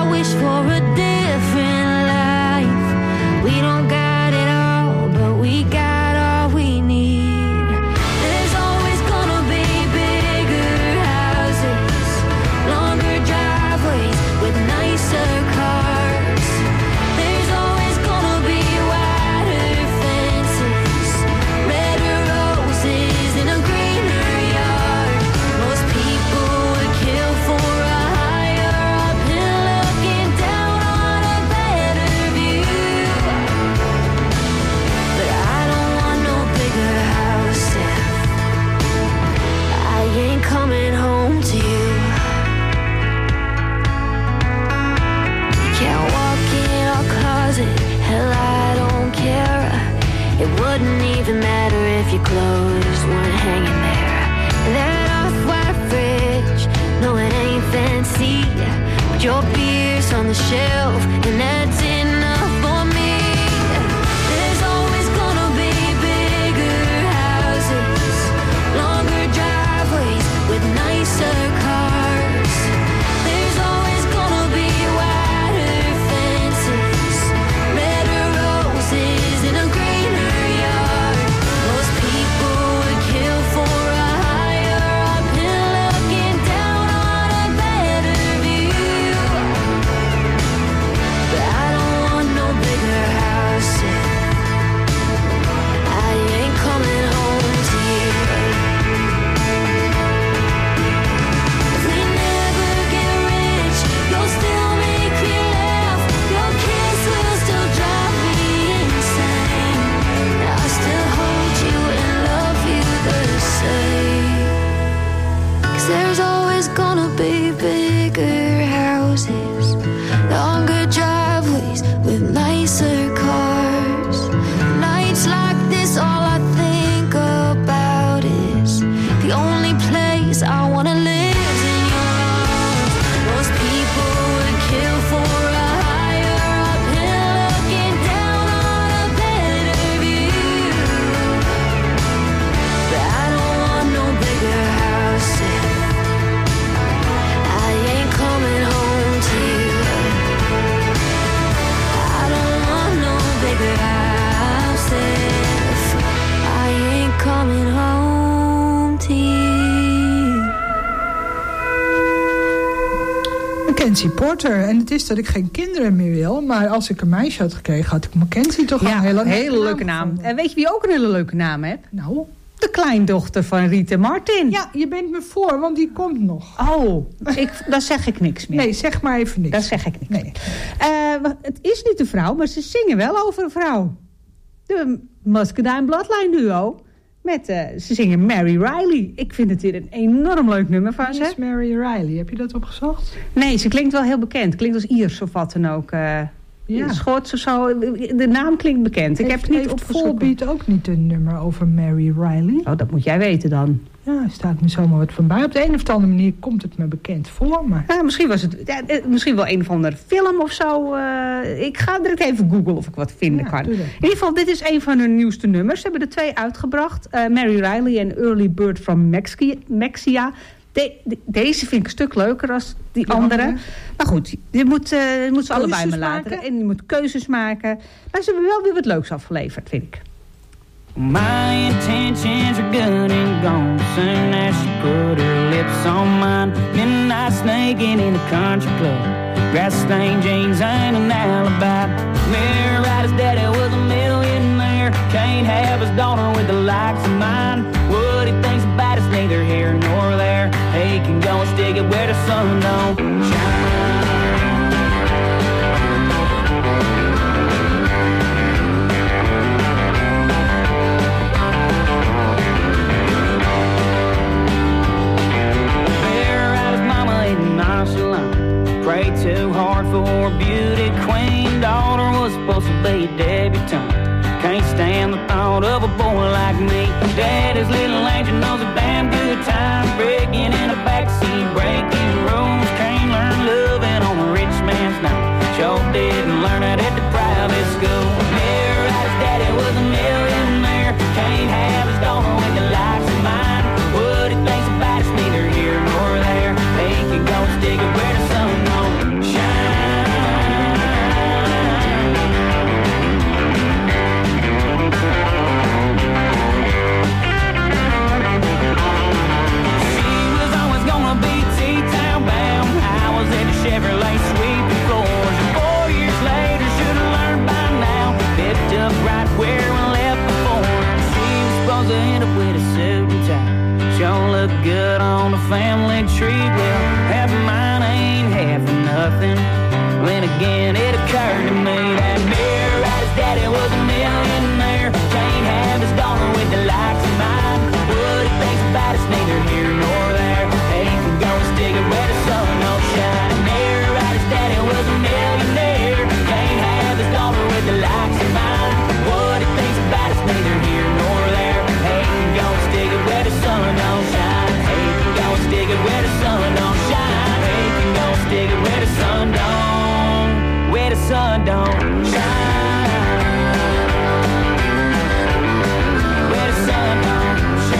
Mackenzie Porter. En het is dat ik geen kinderen meer wil. Maar als ik een meisje had gekregen, had ik Mackenzie toch ja, een hele, hele leuke naam. naam. En weet je wie ook een hele leuke naam heeft? Nou? De kleindochter van Riet Martin. Ja, je bent me voor, want die komt nog. Oh, ik, dan zeg ik niks meer. Nee, zeg maar even niks. Dan zeg ik niks nee. meer. Uh, het is niet een vrouw, maar ze zingen wel over een vrouw. De Muscadine Bloodline duo. Met, uh, ze zingen Mary Riley. Ik vind het weer een enorm leuk nummer van ze. Wie is Mary Riley? Heb je dat opgezocht? Nee, ze klinkt wel heel bekend. Klinkt als Iers of wat dan ook. Uh, ja. Schots of zo. De naam klinkt bekend. Ik heeft, heb het niet heeft opgezocht. Volbeat ook niet een nummer over Mary Riley? Oh, dat moet jij weten dan. Ja, er staat me zomaar wat van bij. Op de een of andere manier komt het me bekend voor. Maar... Ja, misschien was het ja, misschien wel een of andere film of zo. Uh, ik ga direct even googlen of ik wat vinden ja, kan. In ieder geval, dit is een van hun nieuwste nummers. Ze hebben er twee uitgebracht. Uh, Mary Riley en Early Bird from Mexi- Mexia. De, de, deze vind ik een stuk leuker dan die, die andere. andere. Maar goed, je moet, uh, je moet ze allebei maar laten. En je moet keuzes maken. Maar ze hebben wel weer wat leuks afgeleverd, vind ik. My intentions are good and gone soon as she put her lips on mine. Midnight sneaking in the country club, grass-stained jeans and an alibi. Mayor Ryder's daddy was a millionaire, can't have his daughter with the likes of mine. What he thinks about is neither here nor there. He can go and stick it where the sun don't shine. Pray too hard for a beauty queen. Daughter was supposed to be a debutante. Can't stand the thought of a boy like me. Daddy's little angel knows a damn good time. Breaking in a backseat, breaking rules. Can't learn loving on a rich man's night. Sure didn't learn it at the private school. Mayor Ryder's daddy was a millionaire. Can't have his daughter with the likes of mine. What he thinks about it's neither here nor there. He can go stick it where the sun don't shine. She was always gonna be T-Town bound. I was at the Chevrolet sweeping floors. Four years later, should've learned by now. Picked up right where we left before. She was supposed to end up with a suit and tie. Sure look good on the family tree. Well, half of mine ain't half of nothing. Then again, it occurred to me that Mayor Ryder's daddy was a millionaire. Can't have his daughter with the likes of mine. What he thinks about it's neither here nor there. He can go and stick it where the sun don't shine. Mayor Ryder's daddy was a millionaire. Can't have his daughter with the likes of mine. What he thinks about it's neither here nor there. He can go and stick it where the sun don't shine. He can go and stick it where the sun don't shine. He can go and stick it where the sun don't, where the sun don't shine. Where the sun don't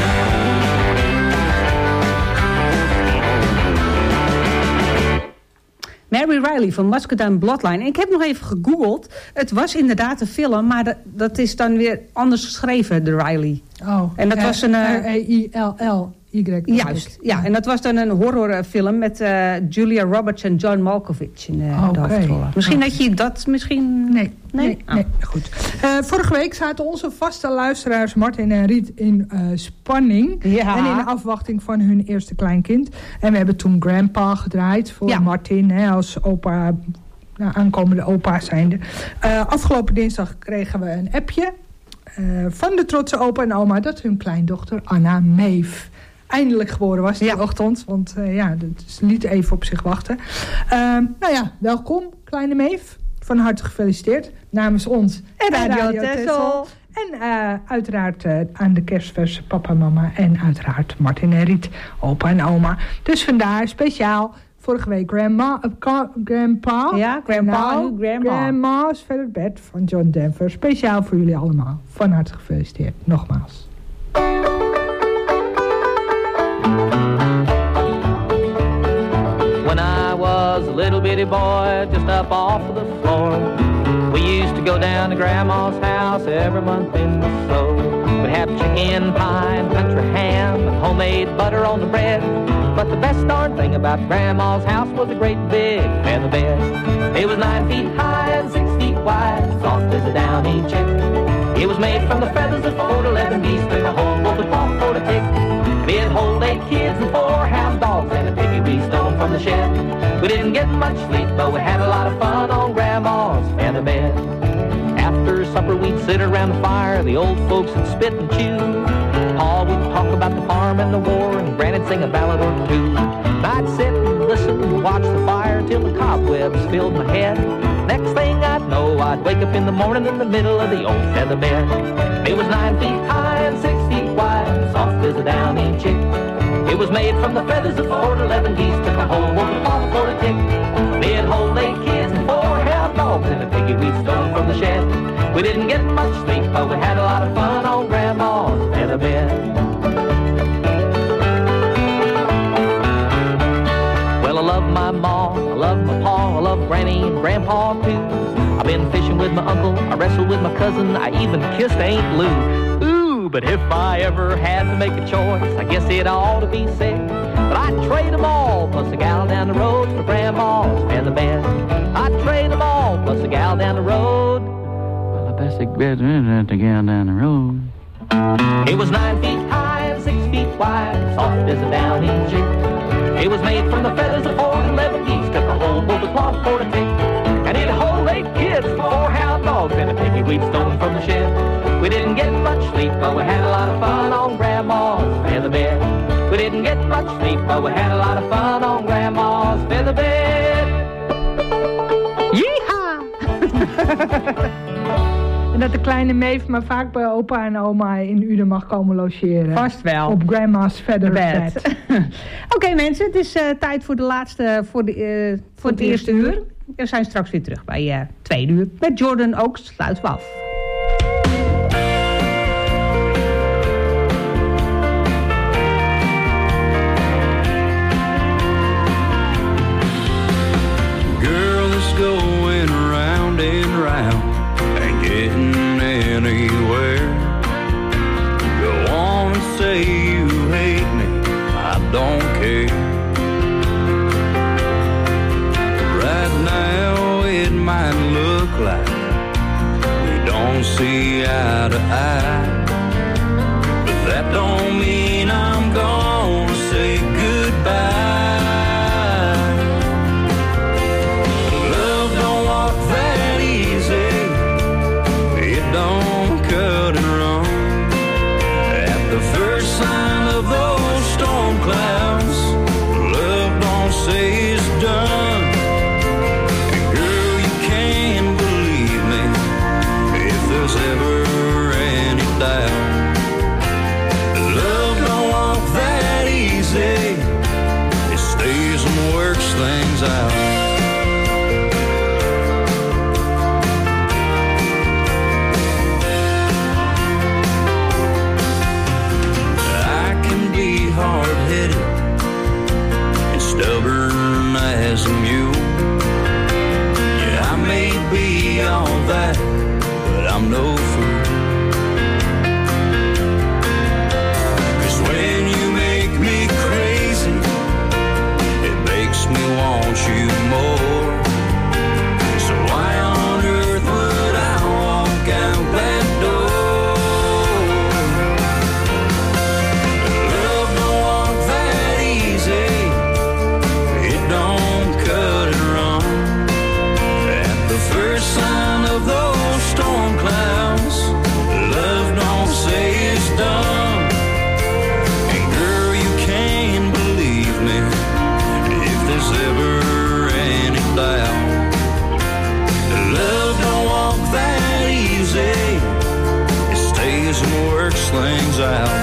shine. Mary Riley van Muscadine Bloodline. En ik heb nog even gegoogeld. Het was inderdaad een film, maar dat, dat is dan weer anders geschreven, de Riley. Oh, en dat was een R E I L L Y. Juist, ja. En dat was dan een horrorfilm met uh, Julia Roberts en John Malkovich in uh, de hoofdrollen. Misschien okay. dat je dat misschien... Nee, nee, nee, oh. nee. Goed. Uh, vorige week zaten onze vaste luisteraars Martin en Riet in uh, spanning. Ja. En in afwachting van hun eerste kleinkind. En we hebben toen Grandpa gedraaid voor ja. Martin hè, als opa, nou, aankomende opa zijnde. Uh, afgelopen dinsdag kregen we een appje uh, van de trotse opa en oma dat hun kleindochter Anna Maeve eindelijk geboren was die ja. ochtend. Want uh, ja, dat liet even op zich wachten. Uh, nou ja, welkom kleine Maeve. Van harte gefeliciteerd. Namens ons en Radio, Radio Texel. En uh, uiteraard uh, aan de kerstverse papa en mama. En uiteraard Martin en Riet, opa en oma. Dus vandaar speciaal vorige week grandma, uh, grandpa. Ja, grandpa en nu grandma. Grandma's Feathered Bed van John Denver. Speciaal voor jullie allemaal. Van harte gefeliciteerd. Nogmaals. When I was a little bitty boy, just up off of the floor, we used to We'd go down to Grandma's house every month in the snow. We'd have chicken pie and country ham and homemade butter on the bread. But the best darn thing about Grandma's house was a great big feather bed. It was nine feet high and six feet wide, soft as a downy chick. It was made from the feathers of four to eleven geese, took a whole bowl of cloth for the tick. And it hold eight kids and four hound dogs and a piggy we stole from the shed. We didn't get much sleep, but we had a lot of fun on Grandma's feather bed. After supper we'd sit around the fire, the old folks would spit and chew. Pa would talk about the farm and the war, and Granny'd sing a ballad or two. And I'd sit and listen and watch the fire till the cobwebs filled my head. Next thing I'd know, I'd wake up in the morning in the middle of the old feather bed. It was nine feet high and six feet wide, soft as a downy chick. It was made from the feathers of four to eleven geese, took a whole wolf of for the tick. It'd hold eight kids and four hound dogs and a piggy we stole from the shed. We didn't get much sleep, but we had a lot of fun on Grandma's feather bed. Well, I love my ma, I love my pa, I love Granny and Grandpa too. I've been fishing with my uncle, I wrestled with my cousin, I even kissed Aunt Lou. Ooh, but if I ever had to make a choice, I guess it ought to be sick. But I'd trade them all, plus a gal down the road for Grandma's feather bed. I'd trade them all, plus a gal down the road. Well, I best get the gal down the road. It was nine feet high and six feet wide, soft as a downy chick. It was made from the feathers of four to eleven geese, took a whole bowl of cloth for the tick. And it'd hold eight kids, four hound dogs, and a piggy we'd stolen from the shed. We didn't get much sleep, but we had a lot of fun on Grandma's feather bed. We didn't get much sleep, but we had a lot of fun on Grandma's feather bed. Yeehaw! En dat de kleine Maeve maar vaak bij opa en oma in Uden mag komen logeren. Vast wel. Op Grandma's feather bed. Oké okay, mensen, het is uh, tijd voor de laatste, voor, de, uh, voor, voor het eerste uur. uur. We zijn straks weer terug bij uh, tweede uur. Met Jordan ook sluiten we af. Going round and round, ain't getting anywhere. Go on and say you hate me, I don't care. Right now it might look like we don't see eye to eye, but that don't mean I'm gonna say goodbye. Clouds, love don't say it's done. And girl, you can't believe me if there's ever any doubt. Love don't walk that easy, it stays and works things out. Hard-headed and stubborn as a mule. Yeah, I may be all that, but I'm no fool. 'Cause when you make me crazy, it makes me want you more. So why on earth would I walk out that door? Sign of those storm clouds, love don't say it's done. And girl, you can't believe me if there's ever any doubt. Love don't walk that easy, it stays and works things out.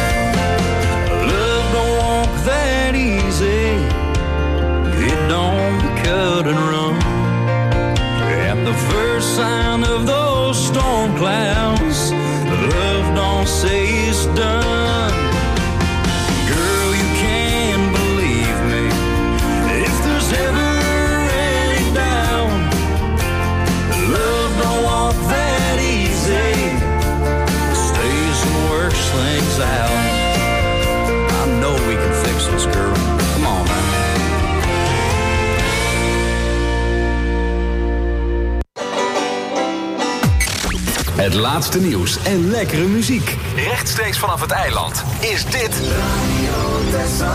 Love don't walk that easy, it don't cut and run. The first sign of those storm clouds, love don't say it's done. Girl, you can't believe me if there's ever any doubt. Love don't walk Het laatste nieuws en lekkere muziek. Rechtstreeks vanaf het eiland is dit Radio Texel.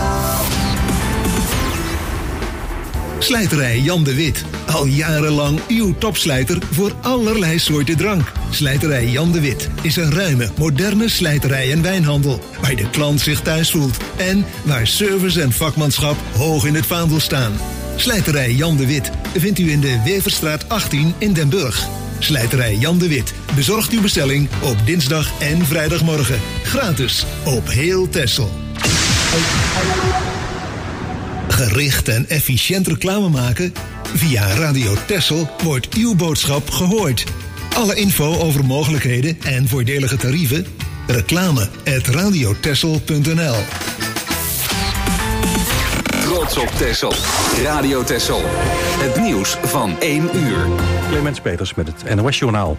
Slijterij Jan de Wit. Al jarenlang uw topslijter voor allerlei soorten drank. Slijterij Jan de Wit is een ruime, moderne slijterij en wijnhandel. Waar de klant zich thuis voelt. En waar service en vakmanschap hoog in het vaandel staan. Slijterij Jan de Wit vindt u in de Weverstraat achttien in Den Burg. Slijterij Jan de Wit bezorgt uw bestelling op dinsdag en vrijdagmorgen. Gratis op heel Texel. Gericht en efficiënt reclame maken? Via Radio Texel wordt uw boodschap gehoord. Alle info over mogelijkheden en voordelige tarieven? Reclame at radiotexel punt n l. Trots op Texel. Radio Texel. Het nieuws van één uur. Clemens Peters met het N O S Journaal.